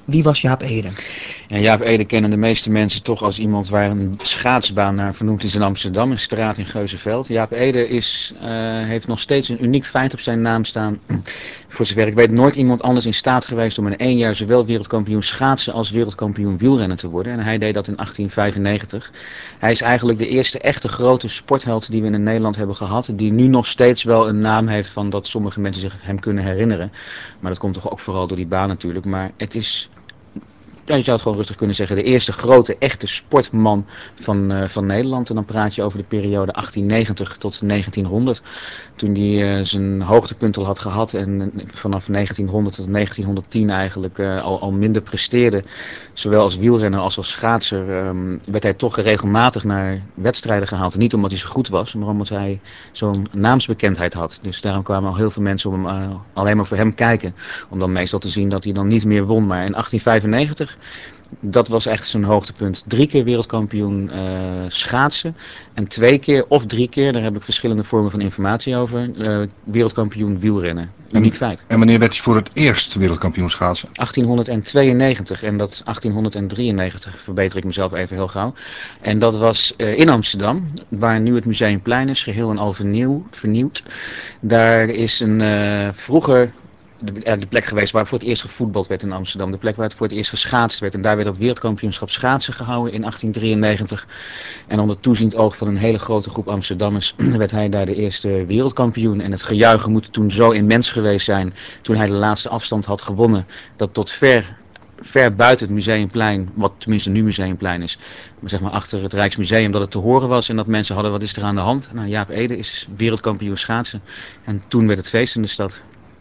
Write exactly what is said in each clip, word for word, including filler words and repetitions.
Wie was Jaap Ede? Ja, Jaap Ede kennen de meeste mensen toch als iemand waar een schaatsbaan naar vernoemd is in Amsterdam, een straat in Geuzenveld. Jaap Ede is, uh, heeft nog steeds een uniek feit op zijn naam staan. Voor zover ik weet nooit iemand anders in staat geweest om in één jaar zowel wereldkampioen schaatsen als wereldkampioen wielrennen te worden. En hij deed dat in achttien vijfennegentig. Hij is eigenlijk de eerste echte grote sportheld die we in Nederland hebben gehad. Die nu nog steeds wel een naam heeft van dat sommige mensen zich hem kunnen herinneren. Maar dat komt toch ook vooral door die baan natuurlijk. Maar het is... Ja, je zou het gewoon rustig kunnen zeggen, de eerste grote echte sportman van, uh, van Nederland. En dan praat je over de periode achttien negentig tot negentienhonderd. Toen hij uh, zijn hoogtepunt al had gehad en vanaf negentienhonderd tot negentienhonderdtien eigenlijk uh, al, al minder presteerde. Zowel als wielrenner als als schaatser um, werd hij toch regelmatig naar wedstrijden gehaald. Niet omdat hij zo goed was, maar omdat hij zo'n naamsbekendheid had. Dus daarom kwamen al heel veel mensen om hem, uh, alleen maar voor hem kijken. Om dan meestal te zien dat hij dan niet meer won. Maar in achttien vijfennegentig... dat was echt zijn hoogtepunt. Drie keer wereldkampioen uh, schaatsen. En twee keer of drie keer, daar heb ik verschillende vormen van informatie over, uh, wereldkampioen wielrennen. Uniek en, feit. En wanneer werd hij voor het eerst wereldkampioen schaatsen? achttienhonderdtweeënnegentig en dat achttienhonderddrieënnegentig, verbeter ik mezelf even heel gauw. En dat was uh, in Amsterdam, waar nu het Museumplein is, geheel en al vernieuw, vernieuwd. Daar is een uh, vroeger... De, de plek geweest waar voor het eerst gevoetbald werd in Amsterdam. De plek waar het voor het eerst geschaatst werd. En daar werd het wereldkampioenschap schaatsen gehouden in achttien drieënnegentig. En onder toeziend oog van een hele grote groep Amsterdammers werd hij daar de eerste wereldkampioen. En het gejuichen moet toen zo immens geweest zijn toen hij de laatste afstand had gewonnen. Dat tot ver, ver buiten het Museumplein, wat tenminste nu Museumplein is, maar zeg maar achter het Rijksmuseum, dat het te horen was. En dat mensen hadden, wat is er aan de hand? Nou, Jaap Ede is wereldkampioen schaatsen. En toen werd het feest in de stad.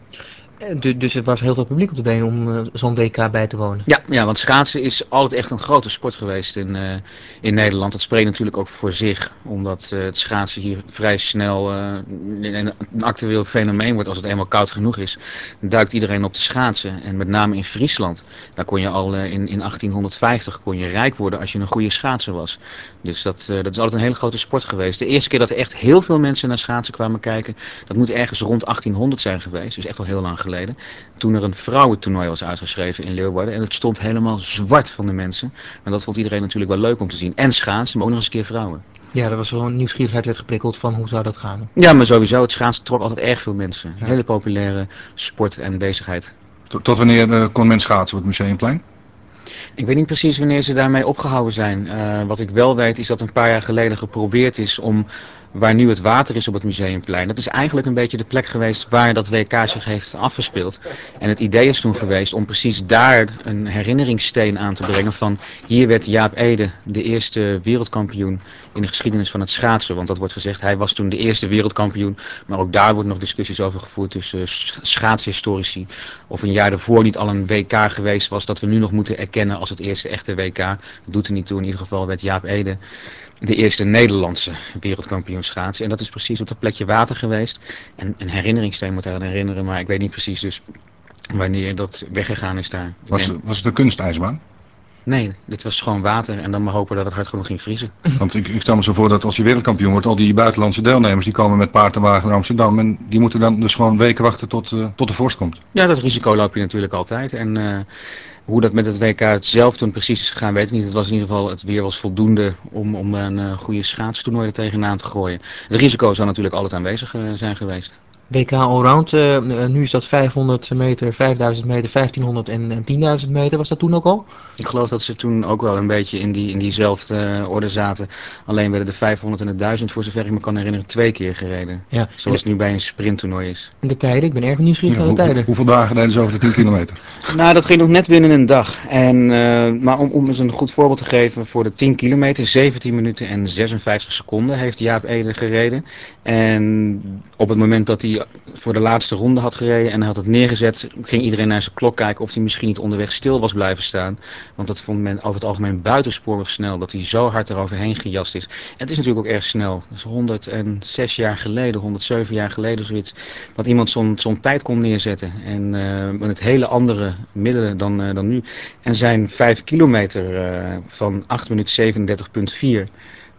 Dus er was heel veel publiek op de been om uh, zo'n W K bij te wonen. Ja, ja, want schaatsen is altijd echt een grote sport geweest in, uh, in Nederland. Dat spreekt natuurlijk ook voor zich, omdat uh, het schaatsen hier vrij snel uh, een, een actueel fenomeen wordt. Als het eenmaal koud genoeg is, dan duikt iedereen op te schaatsen. En met name in Friesland, daar kon je al uh, in, in achttienhonderdvijftig kon je rijk worden als je een goede schaatser was. Dus dat, uh, dat is altijd een hele grote sport geweest. De eerste keer dat er echt heel veel mensen naar schaatsen kwamen kijken, dat moet ergens rond achttienhonderd zijn geweest. Dus echt al heel lang geleden. Toen er een vrouwentoernooi was uitgeschreven in Leeuwarden. En het stond helemaal zwart van de mensen. Maar dat vond iedereen natuurlijk wel leuk om te zien. En schaatsen, maar ook nog eens een keer vrouwen. Ja, er was wel een nieuwsgierigheid werd geprikkeld van hoe zou dat gaan. Ja, maar sowieso, het schaatsen trok altijd erg veel mensen. Ja. Hele populaire sport en bezigheid. Tot, tot wanneer uh, kon men schaatsen op het Museumplein? Ik weet niet precies wanneer ze daarmee opgehouden zijn. Uh, wat ik wel weet is dat een paar jaar geleden geprobeerd is om, waar nu het water is op het Museumplein, dat is eigenlijk een beetje de plek geweest waar dat W K zich heeft afgespeeld. En het idee is toen geweest om precies daar een herinneringssteen aan te brengen van hier werd Jaap Ede de eerste wereldkampioen in de geschiedenis van het schaatsen. Want dat wordt gezegd, hij was toen de eerste wereldkampioen. Maar ook daar wordt nog discussies over gevoerd tussen schaatshistorici. Of een jaar daarvoor niet al een W K geweest was dat we nu nog moeten erkennen als het eerste echte W K. Dat doet er niet toe. In ieder geval werd Jaap Ede de eerste Nederlandse wereldkampioen schaatsen. En dat is precies op dat plekje water geweest. En een herinneringssteen moet daaraan herinneren. Maar ik weet niet precies dus wanneer dat weggegaan is daar. Was, neem... was het een kunstijsbaan? Nee, dit was gewoon water en dan maar hopen dat het hard genoeg ging vriezen. Want ik, ik stel me zo voor dat als je wereldkampioen wordt, al die buitenlandse deelnemers die komen met paard en wagen naar Amsterdam. En die moeten dan dus gewoon weken wachten tot, uh, tot de vorst komt. Ja, dat risico loop je natuurlijk altijd. En uh, hoe dat met het W K zelf toen precies is gegaan, weet ik niet. Het was in ieder geval, het weer was voldoende om, om een uh, goede schaatstoernooi er tegenaan te gooien. Het risico zou natuurlijk altijd aanwezig uh, zijn geweest. W K Allround, uh, nu is dat vijfhonderd meter, vijfduizend meter, vijftienhonderd en tienduizend meter. Was dat toen ook al? Ik geloof dat ze toen ook wel een beetje in, die, in diezelfde uh, orde zaten. Alleen werden de vijfhonderd en de duizend, voor zover ik me kan herinneren, twee keer gereden. Ja. Zoals de, het nu bij een sprinttoernooi is. En de tijden? Ik ben erg nieuwsgierig Ja, naar de hoe, tijden. Hoeveel dagen deden ze over de tien kilometer? Nou, dat ging nog net binnen een dag. En, uh, maar om, om eens een goed voorbeeld te geven, voor de tien kilometer, zeventien minuten en zesenvijftig seconden heeft Jaap Ede gereden. En op het moment dat hij voor de laatste ronde had gereden en hij had het neergezet, ging iedereen naar zijn klok kijken of hij misschien niet onderweg stil was blijven staan. Want dat vond men over het algemeen buitensporig snel, dat hij zo hard eroverheen gejast is. En het is natuurlijk ook erg snel. Dat is honderdzes jaar geleden, honderdzeven jaar geleden zoiets, dat iemand zo'n zo'n tijd kon neerzetten. En uh, met hele andere middelen dan, uh, dan nu. En zijn vijf kilometer uh, van acht minuten zevenendertig komma vier,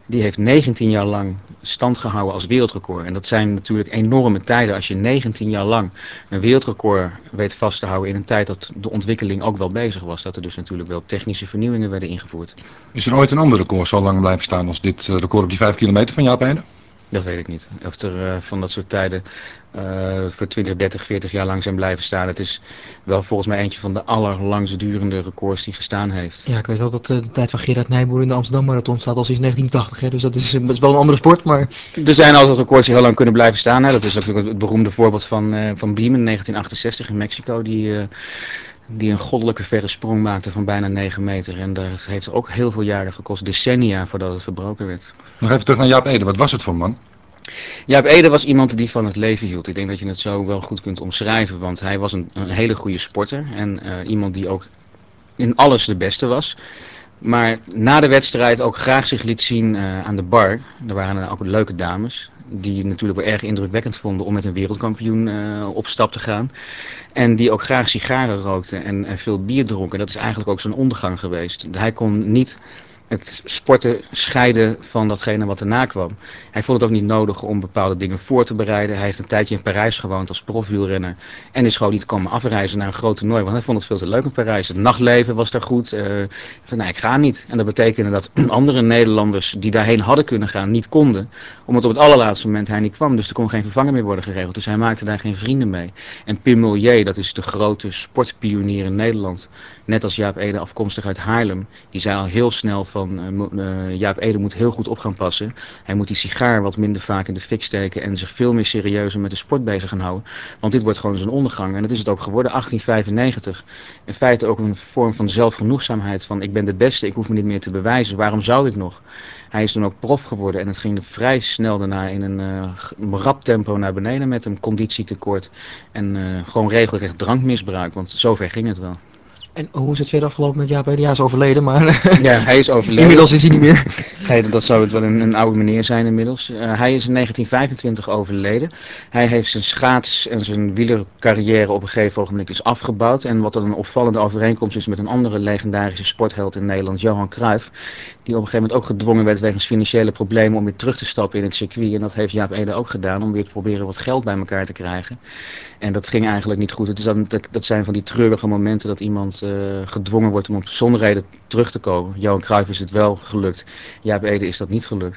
Die heeft negentien jaar lang stand gehouden als wereldrecord. En dat zijn natuurlijk enorme tijden als je negentien jaar lang een wereldrecord weet vast te houden in een tijd dat de ontwikkeling ook wel bezig was. Dat er dus natuurlijk wel technische vernieuwingen werden ingevoerd. Is er ooit een ander record zo lang blijven staan als dit uh, record op die vijf kilometer van Jaap Ede? Dat weet ik niet. Of er uh, van dat soort tijden uh, voor twintig, dertig, veertig jaar lang zijn blijven staan. Het is wel volgens mij eentje van de allerlangst durende records die gestaan heeft. Ja, ik weet wel dat uh, de tijd van Gerard Nijboer in de Amsterdam Marathon staat al sinds negentien tachtig. Hè? Dus dat is, dat is wel een andere sport, maar... Er zijn altijd records die heel lang kunnen blijven staan. Hè? Dat is ook het beroemde voorbeeld van, uh, van Beam in negentien achtenzestig in Mexico. Die, uh, die een goddelijke verre sprong maakte van bijna negen meter. En dat heeft ook heel veel jaren gekost. Decennia voordat het verbroken werd. Nog even terug naar Jaap Ede. Wat was het voor man? Jaap Ede was iemand die van het leven hield. Ik denk dat je het zo wel goed kunt omschrijven. Want hij was een, een hele goede sporter. En uh, iemand die ook in alles de beste was. Maar na de wedstrijd ook graag zich liet zien uh, aan de bar. Er waren ook leuke dames. Die natuurlijk wel erg indrukwekkend vonden om met een wereldkampioen uh, op stap te gaan. En die ook graag sigaren rookten en, en veel bier dronken. Dat is eigenlijk ook zijn ondergang geweest. Hij kon niet het sporten scheiden van datgene wat erna kwam. Hij vond het ook niet nodig om bepaalde dingen voor te bereiden. Hij heeft een tijdje in Parijs gewoond als profwielrenner. En is gewoon niet komen afreizen naar een groot toernooi. Want hij vond het veel te leuk in Parijs. Het nachtleven was daar goed. Uh, van, nou, ik ga niet. En dat betekende dat andere Nederlanders die daarheen hadden kunnen gaan niet konden. Omdat op het allerlaatste moment hij niet kwam. Dus er kon geen vervanger meer worden geregeld. Dus hij maakte daar geen vrienden mee. En Pim Mulier, dat is de grote sportpionier in Nederland. Net als Jaap Ede afkomstig uit Haarlem. Die zei al heel snel van uh, uh, Jaap Ede moet heel goed op gaan passen. Hij moet die sigaar wat minder vaak in de fik steken en zich veel meer serieuzer met de sport bezig gaan houden. Want dit wordt gewoon zijn ondergang. En dat is het ook geworden, achttien vijfennegentig. In feite ook een vorm van zelfgenoegzaamheid van ik ben de beste, ik hoef me niet meer te bewijzen. Waarom zou ik nog? Hij is toen ook prof geworden en het ging er vrij snel daarna in een uh, rap tempo naar beneden met een conditietekort. En uh, gewoon regelrecht drankmisbruik, want zover ging het wel. En hoe is het verder afgelopen met Jaap Ede? Ja, hij is overleden, maar... Ja, hij is overleden. Inmiddels is hij niet meer. Nee, dat zou het wel een, een oude meneer zijn inmiddels. Uh, hij is in negentien vijfentwintig overleden. Hij heeft zijn schaats- en zijn wielercarrière op een gegeven ogenblik is afgebouwd. En wat dan een opvallende overeenkomst is met een andere legendarische sportheld in Nederland, Johan Cruijff. Die op een gegeven moment ook gedwongen werd wegens financiële problemen om weer terug te stappen in het circuit. En dat heeft Jaap Ede ook gedaan om weer te proberen wat geld bij elkaar te krijgen. En dat ging eigenlijk niet goed. Het is dan, dat zijn van die treurige momenten dat iemand uh, gedwongen wordt om op zonder reden terug te komen. Johan Cruijff is het wel gelukt. Jaap Ede is dat niet gelukt.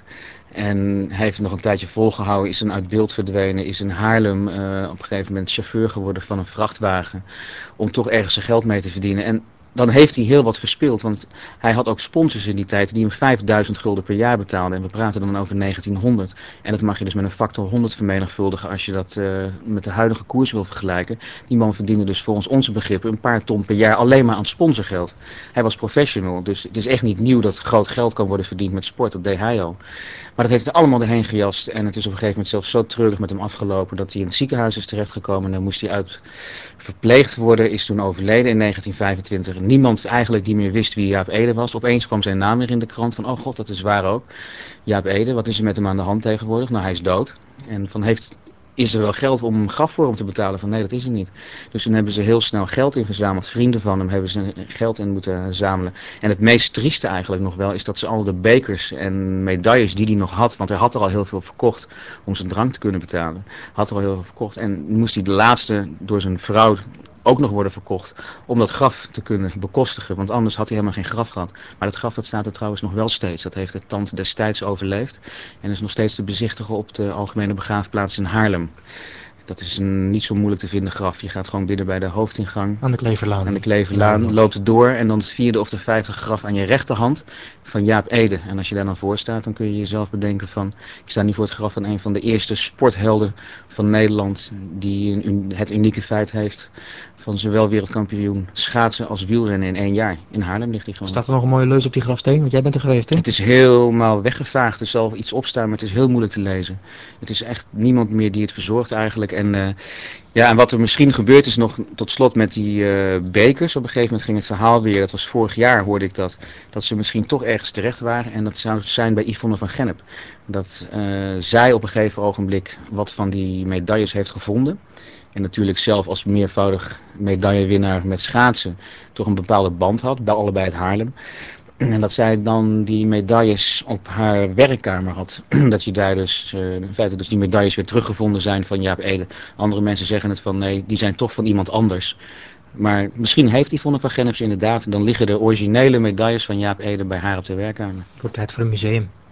En hij heeft het nog een tijdje volgehouden, is dan uit beeld verdwenen, is in Haarlem uh, op een gegeven moment chauffeur geworden van een vrachtwagen. Om toch ergens zijn geld mee te verdienen. En dan heeft hij heel wat verspeeld, want hij had ook sponsors in die tijd die hem vijfduizend gulden per jaar betaalden. En we praten dan over negentienhonderd. En dat mag je dus met een factor honderd vermenigvuldigen als je dat uh, met de huidige koers wil vergelijken. Die man verdiende dus volgens onze begrippen een paar ton per jaar alleen maar aan sponsorgeld. Hij was professional, dus het is echt niet nieuw dat groot geld kan worden verdiend met sport. Dat deed hij al. Maar dat heeft er allemaal doorheen gejast en het is op een gegeven moment zelfs zo treurig met hem afgelopen dat hij in het ziekenhuis is terechtgekomen. En dan moest hij uit verpleegd worden, is toen overleden in negentien vijfentwintig. Niemand eigenlijk die meer wist wie Jaap Ede was. Opeens kwam zijn naam weer in de krant van oh god, dat is waar ook. Jaap Ede, wat is er met hem aan de hand tegenwoordig? Nou, hij is dood. En van heeft... Is er wel geld om een graf voor hem te betalen? Van nee, dat is er niet. Dus toen hebben ze heel snel geld ingezameld. Vrienden van hem hebben ze geld in moeten zamelen. En het meest trieste eigenlijk nog wel is dat ze al de bekers en medailles die hij nog had, want hij had er al heel veel verkocht om zijn drank te kunnen betalen. Had er al heel veel verkocht en moest hij de laatste door zijn vrouw ook nog worden verkocht om dat graf te kunnen bekostigen. Want anders had hij helemaal geen graf gehad. Maar dat graf dat staat er trouwens nog wel steeds. Dat heeft de tand destijds overleefd. En is nog steeds te bezichtigen op de Algemene Begraafplaats in Haarlem. Dat is een niet zo moeilijk te vinden graf. Je gaat gewoon binnen bij de hoofdingang. Aan de Kleverlaan. Aan de Kleverlaan. Loopt het door en dan het vierde of de vijfde graf aan je rechterhand van Jaap Ede. En als je daar dan voor staat, dan kun je jezelf bedenken van... Ik sta nu voor het graf van een van de eerste sporthelden van Nederland. Die een, het unieke feit heeft van zowel wereldkampioen schaatsen als wielrennen in één jaar. In Haarlem ligt hij gewoon. Staat er nog een mooie leus op die grafsteen? Want jij bent er geweest, hè? Het is helemaal weggevaagd. Er zal iets op staan, maar het is heel moeilijk te lezen. Het is echt niemand meer die het verzorgt eigenlijk. En, uh, ja, en wat er misschien gebeurd is nog tot slot met die uh, bekers. Op een gegeven moment ging het verhaal weer, dat was vorig jaar hoorde ik dat, dat ze misschien toch ergens terecht waren. En dat zou zijn bij Yvonne van Gennep. Dat uh, zij op een gegeven ogenblik wat van die medailles heeft gevonden. En natuurlijk zelf als meervoudig medaillewinnaar met schaatsen toch een bepaalde band had, bij allebei het Haarlem. En dat zij dan die medailles op haar werkkamer had. Dat je daar dus, uh, in feite dus die medailles weer teruggevonden zijn van Jaap Ede. Andere mensen zeggen het van nee, die zijn toch van iemand anders. Maar misschien heeft Yvonne van Gennep ze inderdaad. Dan liggen de originele medailles van Jaap Ede bij haar op de werkkamer. Voor tijd voor een museum.